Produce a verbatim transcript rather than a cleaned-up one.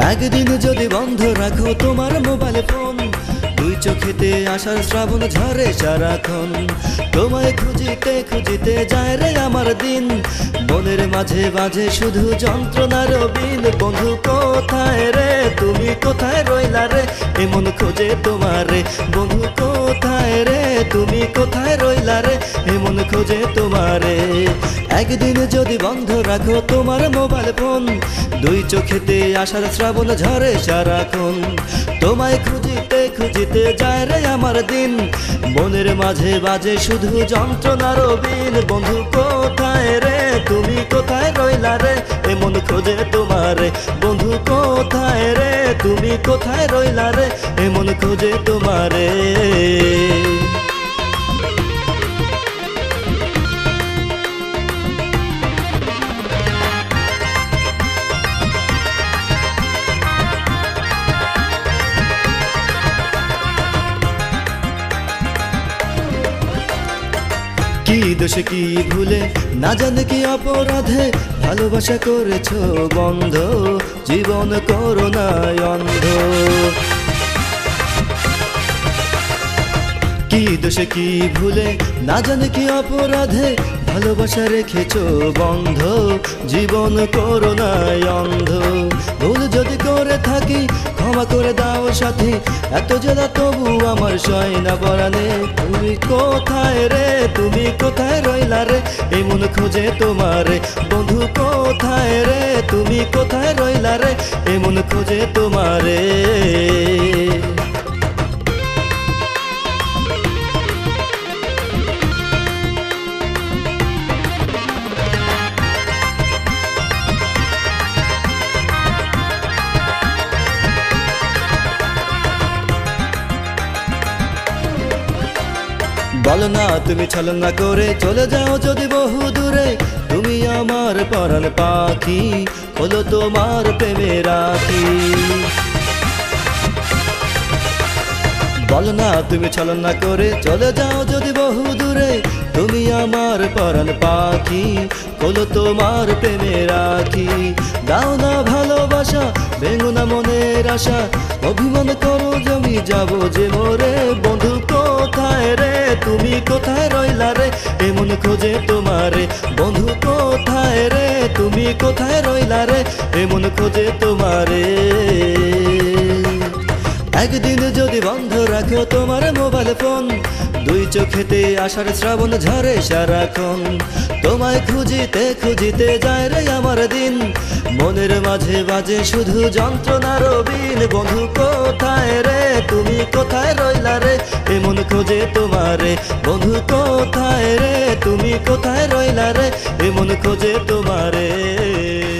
একদিন যদি বন্ধ রাখো তোমার মোবাইল ফোন, দুই চোখেতে আসার শ্রাবণ ঝরে সারাক্ষণ। তোমায় খুঁজিতে খুঁজিতে যায় রে আমার দিন, মনের মাঝে বাজে শুধু যন্ত্রণার বিন। বন্ধু কোথায় রে তুমি, কোথায় রইলা রে, এমন খোঁজে তোমারে। বন্ধু কোথায় রে তুমি, কোথায় রইলা রে, এমন খোঁজে তোমারে। একদিন যদি বন্ধ রাখো তোমার মোবাইল ফোন, দুই চোখেতে আসার শ্রাবণ ঝরে সারাক্ষণ। তোমায় খুঁজিতে খুঁজিতে যায় রে আমার দিন, মনের মাঝে বাজে শুধু যন্ত্রণার বিন। বন্ধু কোথায় রে তুমি, কোথায় রইলা রে, এমন খোঁজে তোমারে। বন্ধু কোথায় রে তুমি, কোথায় রইলা রে, এমন খোঁজে তোমারে। কি দোষে কি ভুলে না জানে কি অপরাধে ভালোবাসা করেছো বন্ধ, জীবন করোনায় অন্ধ। কি দোষে কি ভুলে না জানে কি অপরাধে ভালোবাসা রেখেছো বন্ধ, জীবন করোনায় অন্ধ। ভুল যদি করে থাকি ক্ষমা করে দাও সাথী, এত জ্বালা তবু আমার সয় না পরাণে। তুমি কোথায় রে তুমি, কোথায় রইলা রে, এমন খোঁজে তোমারে। বন্ধু কোথায় রে তুমি, কোথায় রইলা রে, এমন খোঁজে তোমারে। বলো না তুমি ছলনা করে চলে যাও যদি বহু দূরে, তুমি আমার পরাণ পাখি, হলো তোমার প্রেমে রাখি। বলো না তুমি ছলনা করে চলে যাও যদি বহু দূরে, তুমি আমার পরাণ পাখি, হলো তোমার প্রেমে রাখি। দাও না ভালোবাসা, ভেঙো না মনের আশা, অভিমান করো জমি যাবো যে মোরে। বন্ধু কোথায় রে তুমি, কোথায় রইলা রে, এমন খোঁজে তোমারে। বন্ধু কোথায় রে তুমি, কোথায় রইলা রে, এমন খোঁজে তোমারে। একদিন যদি বন্ধ রাখো তোমার মোবাইল ফোন, দুই চোখেতে আসার শ্রাবণ ঝরে সারাক্ষণ। তোমায় খুঁজিতে খুঁজিতে যায় রে আমার দিন, মনের মাঝে বাজে শুধু যন্ত্রণার বিন। বন্ধু কোথায় রে তুমি, কোথায় রইলা রে, এমন খোঁজে তোমারে। বন্ধু কোথায় রে তুমি, কোথায় রইলা রে, এমন খোঁজে তোমারে।